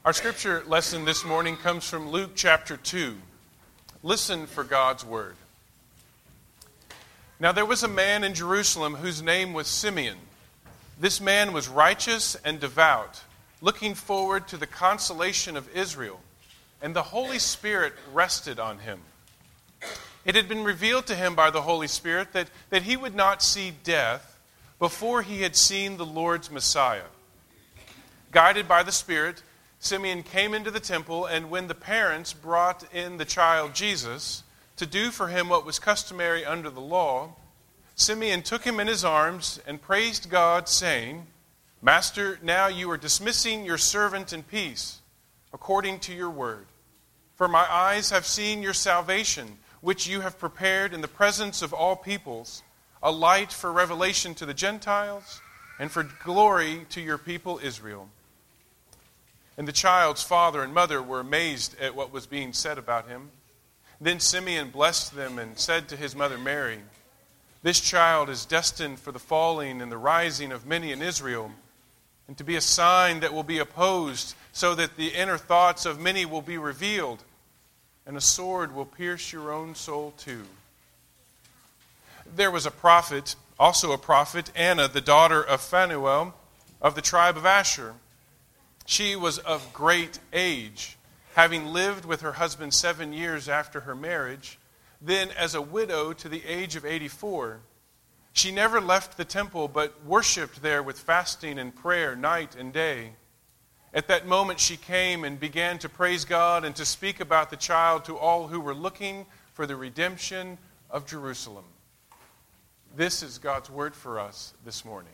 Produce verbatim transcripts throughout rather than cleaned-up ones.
Our scripture lesson this morning comes from Luke chapter two. Listen for God's word. Now there was a man in Jerusalem whose name was Simeon. This man was righteous and devout, looking forward to the consolation of Israel, and the Holy Spirit rested on him. It had been revealed to him by the Holy Spirit that, that he would not see death before he had seen the Lord's Messiah. Guided by the Spirit, Simeon came into the temple, and when the parents brought in the child Jesus to do for him what was customary under the law, Simeon took him in his arms and praised God, saying, "Master, now you are dismissing your servant in peace, according to your word. For my eyes have seen your salvation, which you have prepared in the presence of all peoples, a light for revelation to the Gentiles and for glory to your people Israel." And the child's father and mother were amazed at what was being said about him. Then Simeon blessed them and said to his mother Mary, "This child is destined for the falling and the rising of many in Israel, and to be a sign that will be opposed, so that the inner thoughts of many will be revealed, and a sword will pierce your own soul too." There was a prophet, also a prophet, Anna, the daughter of Phanuel, of the tribe of Asher. She was of great age, having lived with her husband seven years after her marriage, then as a widow to the age of eighty-four. She never left the temple, but worshipped there with fasting and prayer night and day. At that moment she came and began to praise God and to speak about the child to all who were looking for the redemption of Jerusalem. This is God's word for us this morning.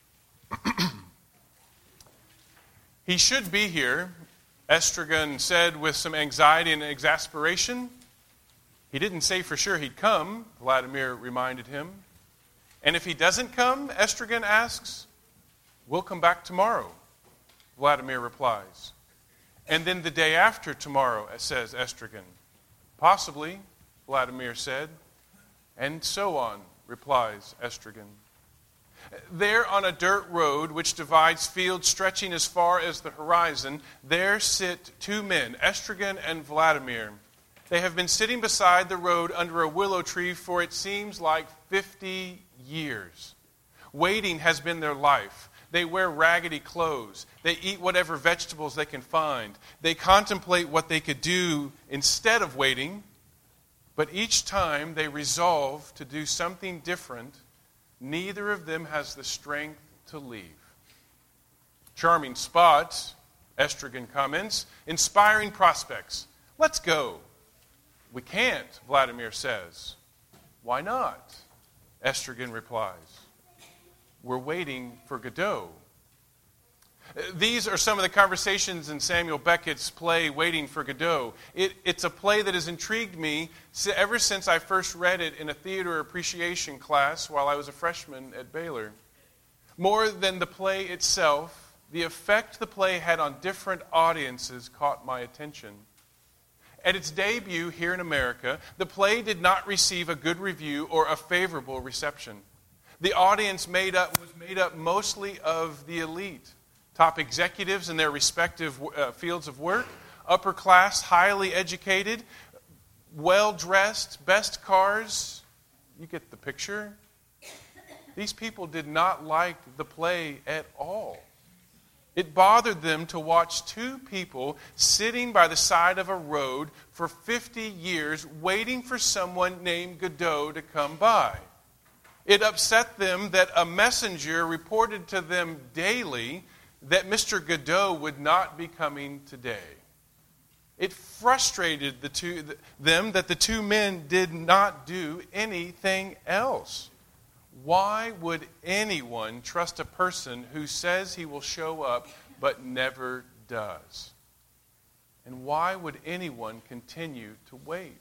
"He should be here," Estragon said with some anxiety and exasperation. "He didn't say for sure he'd come," Vladimir reminded him. "And if he doesn't come," Estragon asks, "we'll come back tomorrow," Vladimir replies. "And then the day after tomorrow," says Estragon. "Possibly," Vladimir said. "And so on," replies Estragon. There on a dirt road which divides fields stretching as far as the horizon, there sit two men, Estragon and Vladimir. They have been sitting beside the road under a willow tree for it seems like fifty years. Waiting has been their life. They wear raggedy clothes. They eat whatever vegetables they can find. They contemplate what they could do instead of waiting, but each time they resolve to do something different. Neither of them has the strength to leave. "Charming spot," Estragon comments. "Inspiring prospects. Let's go." "We can't," Vladimir says. "Why not?" Estragon replies. "We're waiting for Godot." These are some of the conversations in Samuel Beckett's play, Waiting for Godot. It, it's a play that has intrigued me ever since I first read it in a theater appreciation class while I was a freshman at Baylor. More than the play itself, the effect the play had on different audiences caught my attention. At its debut here in America, the play did not receive a good review or a favorable reception. The audience made up was made up mostly of the elite. Top executives in their respective uh, fields of work, upper class, highly educated, well-dressed, best cars. You get the picture. These people did not like the play at all. It bothered them to watch two people sitting by the side of a road for fifty years waiting for someone named Godot to come by. It upset them that a messenger reported to them daily that Mister Godot would not be coming today. It frustrated the two, them that the two men did not do anything else. Why would anyone trust a person who says he will show up but never does? And why would anyone continue to wait?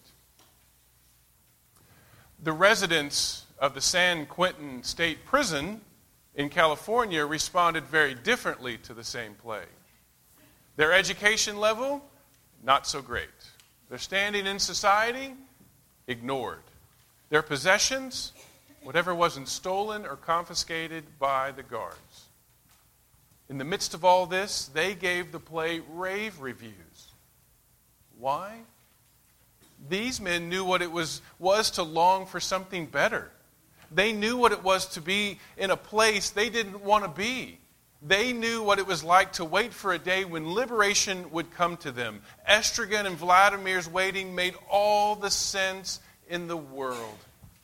The residents of the San Quentin State Prison in California responded very differently to the same play. Their education level, not so great. Their standing in society, ignored. Their possessions, whatever wasn't stolen or confiscated by the guards. In the midst of all this, they gave the play rave reviews. Why? These men knew what it was, was to long for something better. They knew what it was to be in a place they didn't want to be. They knew what it was like to wait for a day when liberation would come to them. Estragon and Vladimir's waiting made all the sense in the world.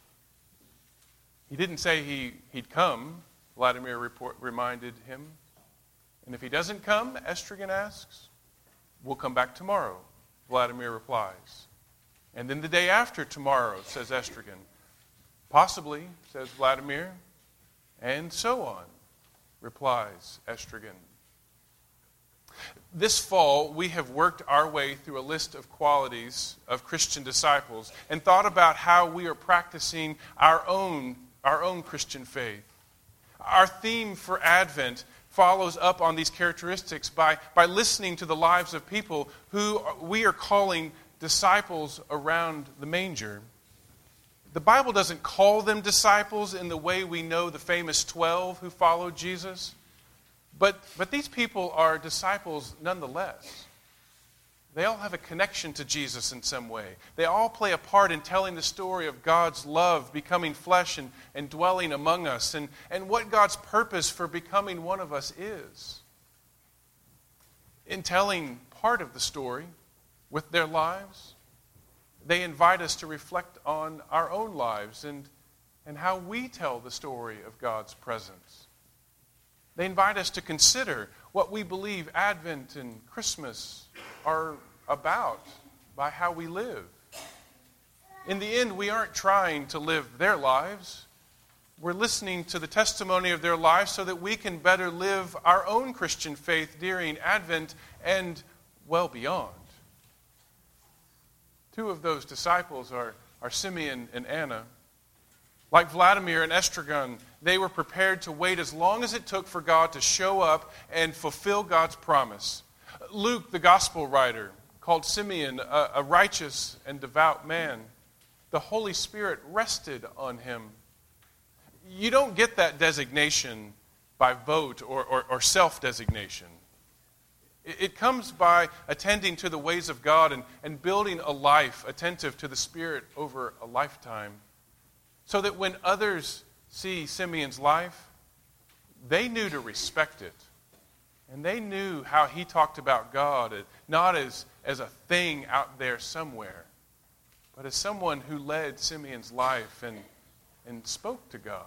He didn't say he, he'd come, Vladimir report, reminded him. And if he doesn't come, Estragon asks, we'll come back tomorrow, Vladimir replies. And then the day after tomorrow, says Estragon. Possibly, says Vladimir. And so on, replies Estragon. This fall, we have worked our way through a list of qualities of Christian disciples and thought about how we are practicing our own, our own Christian faith. Our theme for Advent follows up on these characteristics by, by listening to the lives of people who we are calling disciples around the manger. The Bible doesn't call them disciples in the way we know the famous twelve who followed Jesus, but, but these people are disciples nonetheless. They all have a connection to Jesus in some way. They all play a part in telling the story of God's love becoming flesh and, and dwelling among us, and, and what God's purpose for becoming one of us is. In telling part of the story with their lives, they invite us to reflect on our own lives and, and how we tell the story of God's presence. They invite us to consider what we believe Advent and Christmas are about by how we live. In the end, we aren't trying to live their lives. We're listening to the testimony of their lives so that we can better live our own Christian faith during Advent and well beyond. Two of those disciples are, are Simeon and Anna. Like Vladimir and Estragon, they were prepared to wait as long as it took for God to show up and fulfill God's promise. Luke, the gospel writer, called Simeon a, a righteous and devout man. The Holy Spirit rested on him. You don't get that designation by vote or, or, or self-designation. It comes by attending to the ways of God and, and building a life attentive to the Spirit over a lifetime. So that when others see Simeon's life, they knew to respect it. And they knew how he talked about God, not as, as a thing out there somewhere, but as someone who led Simeon's life and, and spoke to God.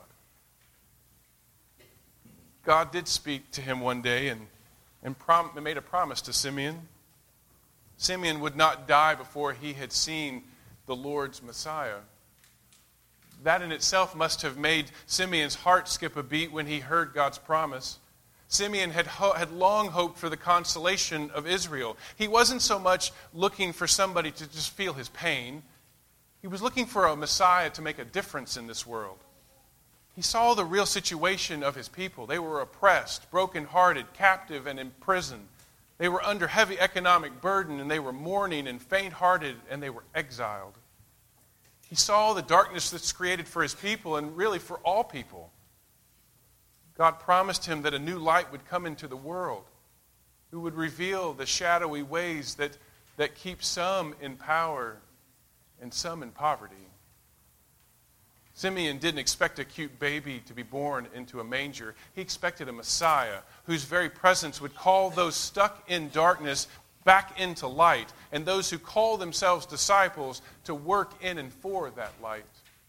God did speak to him one day and and prom- made a promise to Simeon. Simeon would not die before he had seen the Lord's Messiah. That in itself must have made Simeon's heart skip a beat when he heard God's promise. Simeon had, ho- had long hoped for the consolation of Israel. He wasn't so much looking for somebody to just feel his pain. He was looking for a Messiah to make a difference in this world. He saw the real situation of his people. They were oppressed, brokenhearted, captive, and in prison. They were under heavy economic burden, and they were mourning and faint-hearted, and they were exiled. He saw the darkness that's created for his people, and really for all people. God promised him that a new light would come into the world, who would reveal the shadowy ways that, that keep some in power and some in poverty. Simeon didn't expect a cute baby to be born into a manger. He expected a Messiah whose very presence would call those stuck in darkness back into light, and those who call themselves disciples to work in and for that light.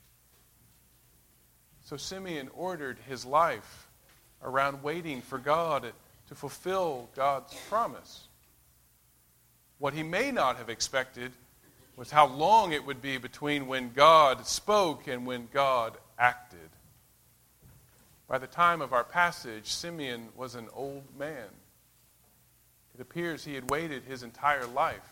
So Simeon ordered his life around waiting for God to fulfill God's promise. What he may not have expected was how long it would be between when God spoke and when God acted. By the time of our passage, Simeon was an old man. It appears he had waited his entire life.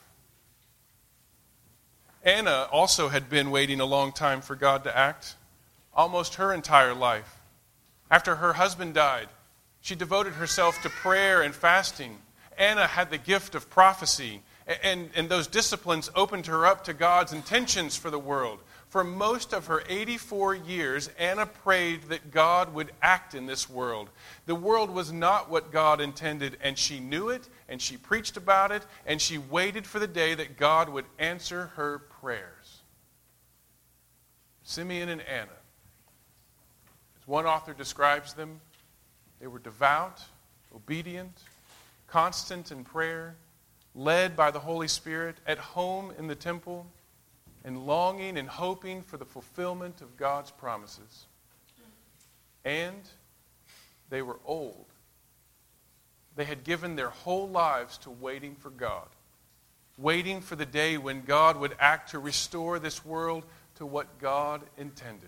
Anna also had been waiting a long time for God to act, almost her entire life. After her husband died, she devoted herself to prayer and fasting. Anna had the gift of prophecy, and, and those disciplines opened her up to God's intentions for the world, For most of her eighty-four years, Anna prayed that God would act in this world. The world was not what God intended, and she knew it, and she preached about it, and she waited for the day that God would answer her prayers. Simeon and Anna, as one author describes them, they were devout, obedient, constant in prayer, led by the Holy Spirit, at home in the temple, and longing and hoping for the fulfillment of God's promises. And they were old. They had given their whole lives to waiting for God, waiting for the day when God would act to restore this world to what God intended.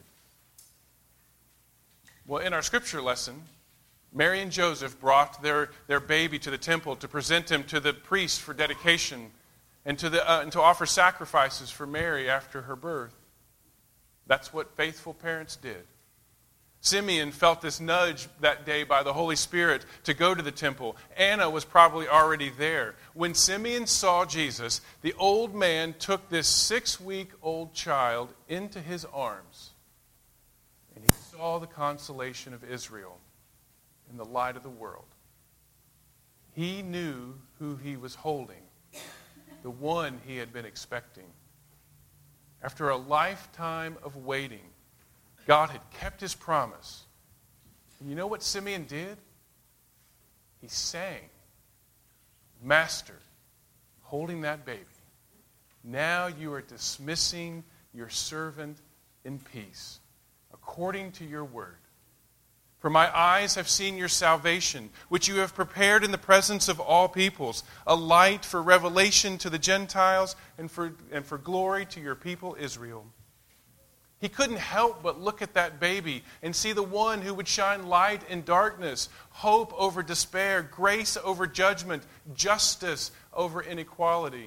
Well, in our scripture lesson, Mary and Joseph brought their, their baby to the temple to present him to the priest for dedication and to, the, uh, and to offer sacrifices for Mary after her birth. That's what faithful parents did. Simeon felt this nudge that day by the Holy Spirit to go to the temple. Anna was probably already there. When Simeon saw Jesus, the old man took this six-week-old child into his arms, and he saw the consolation of Israel in the light of the world. He knew who he was holding, the one he had been expecting. After a lifetime of waiting, God had kept his promise. And you know what Simeon did? He sang, "Master," holding that baby, "now you are dismissing your servant in peace, according to your word. For my eyes have seen your salvation, which you have prepared in the presence of all peoples, a light for revelation to the Gentiles and for, and for glory to your people Israel." He couldn't help but look at that baby and see the one who would shine light in darkness, hope over despair, grace over judgment, justice over inequality.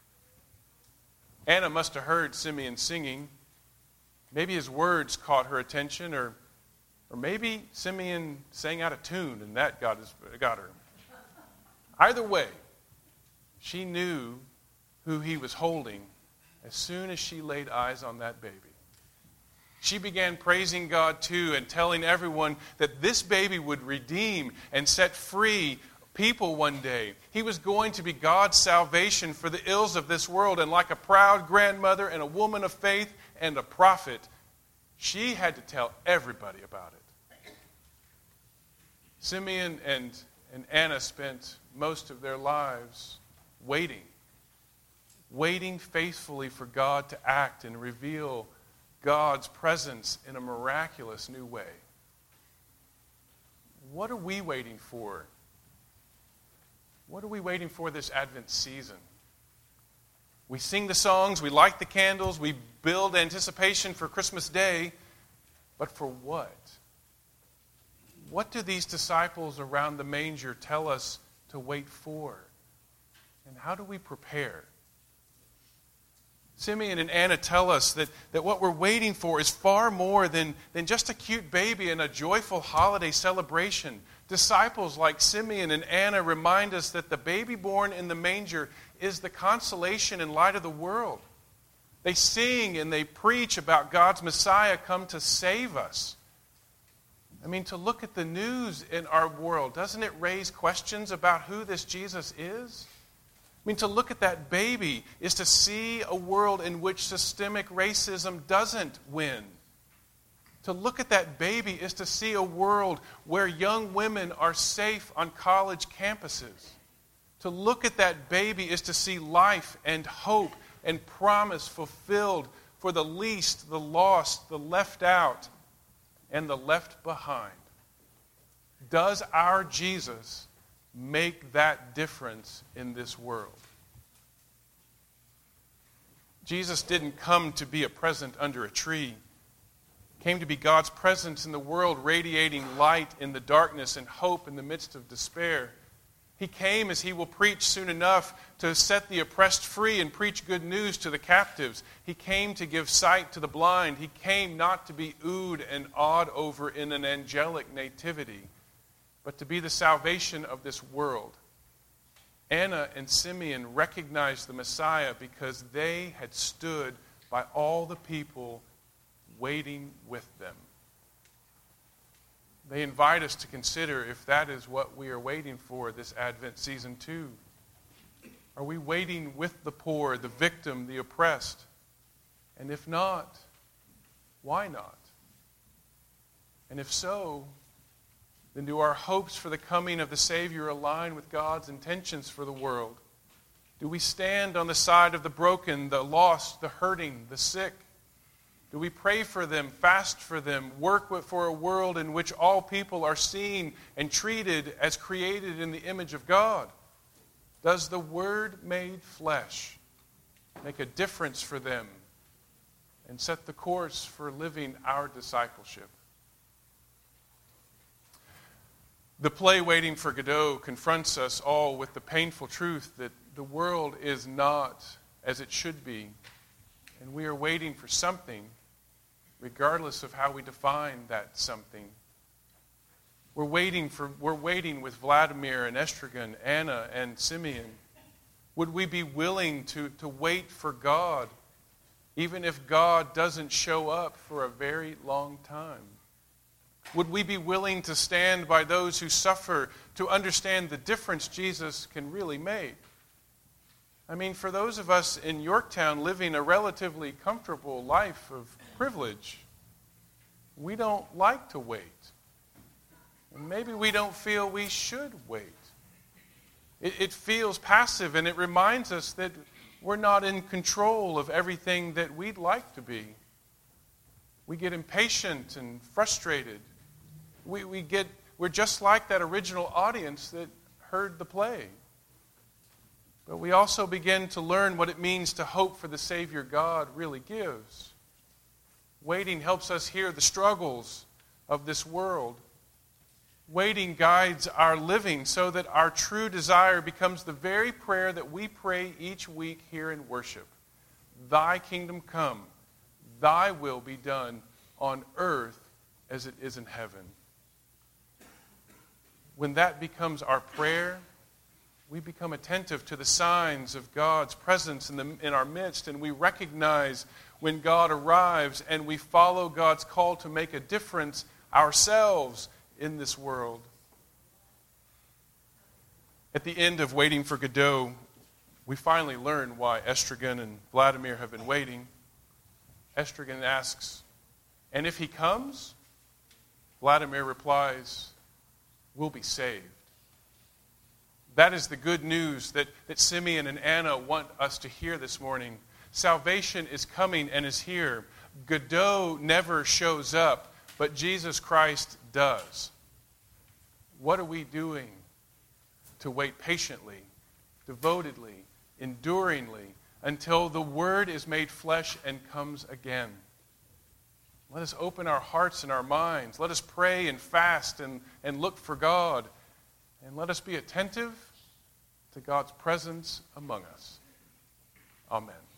Anna must have heard Simeon singing. Maybe his words caught her attention, or Or maybe Simeon sang out of tune and that got, his, got her. Either way, she knew who he was holding as soon as she laid eyes on that baby. She began praising God too and telling everyone that this baby would redeem and set free people one day. He was going to be God's salvation for the ills of this world, and like a proud grandmother and a woman of faith and a prophet, she had to tell everybody about it. Simeon and, and Anna spent most of their lives waiting, waiting faithfully for God to act and reveal God's presence in a miraculous new way. What are we waiting for? What are we waiting for this Advent season? We sing the songs, we light the candles, we build anticipation for Christmas Day, but for what? What do these disciples around the manger tell us to wait for? And how do we prepare? Simeon and Anna tell us that, that what we're waiting for is far more than, than just a cute baby and a joyful holiday celebration. Disciples like Simeon and Anna remind us that the baby born in the manger is the consolation and light of the world. They sing and they preach about God's Messiah come to save us. I mean, to look at the news in our world, doesn't it raise questions about who this Jesus is? I mean, to look at that baby is to see a world in which systemic racism doesn't win. To look at that baby is to see a world where young women are safe on college campuses. To look at that baby is to see life and hope and promise fulfilled for the least, the lost, the left out, and the left behind. Does our Jesus make that difference in this world? Jesus didn't come to be a present under a tree. He came to be God's presence in the world, radiating light in the darkness and hope in the midst of despair. He came, as he will preach soon enough, to set the oppressed free and preach good news to the captives. He came to give sight to the blind. He came not to be oohed and awed over in an angelic nativity, but to be the salvation of this world. Anna and Simeon recognized the Messiah because they had stood by all the people waiting with them. They invite us to consider if that is what we are waiting for this Advent season too. Are we waiting with the poor, the victim, the oppressed? And if not, why not? And if so, then do our hopes for the coming of the Savior align with God's intentions for the world? Do we stand on the side of the broken, the lost, the hurting, the sick? Do we pray for them, fast for them, work for a world in which all people are seen and treated as created in the image of God? Does the Word made flesh make a difference for them and set the course for living our discipleship? The play Waiting for Godot confronts us all with the painful truth that the world is not as it should be, and we are waiting for something, regardless of how we define that something. We're waiting for we're waiting with Vladimir and Estragon, Anna and Simeon. Would we be willing to, to wait for God, even if God doesn't show up for a very long time? Would we be willing to stand by those who suffer to understand the difference Jesus can really make? I mean, for those of us in Yorktown living a relatively comfortable life of privilege, we don't like to wait. And maybe we don't feel we should wait. It, it feels passive, and it reminds us that we're not in control of everything that we'd like to be. We get impatient and frustrated. We, we get, we're just like that original audience that heard the play. But we also begin to learn what it means to hope for the Savior God really gives. Waiting helps us hear the struggles of this world. Waiting guides our living so that our true desire becomes the very prayer that we pray each week here in worship. Thy kingdom come, thy will be done on earth as it is in heaven. When that becomes our prayer, we become attentive to the signs of God's presence in, the, in our midst, and we recognize when God arrives, and we follow God's call to make a difference ourselves in this world. At the end of Waiting for Godot, we finally learn why Estragon and Vladimir have been waiting. Estragon asks, "And if he comes?" Vladimir replies, "We'll be saved." That is the good news that, that Simeon and Anna want us to hear this morning. Salvation is coming and is here. Godot never shows up, but Jesus Christ does. What are we doing to wait patiently, devotedly, enduringly, until the Word is made flesh and comes again? Let us open our hearts and our minds. Let us pray and fast and, and look for God. And let us be attentive to God's presence among us. Amen.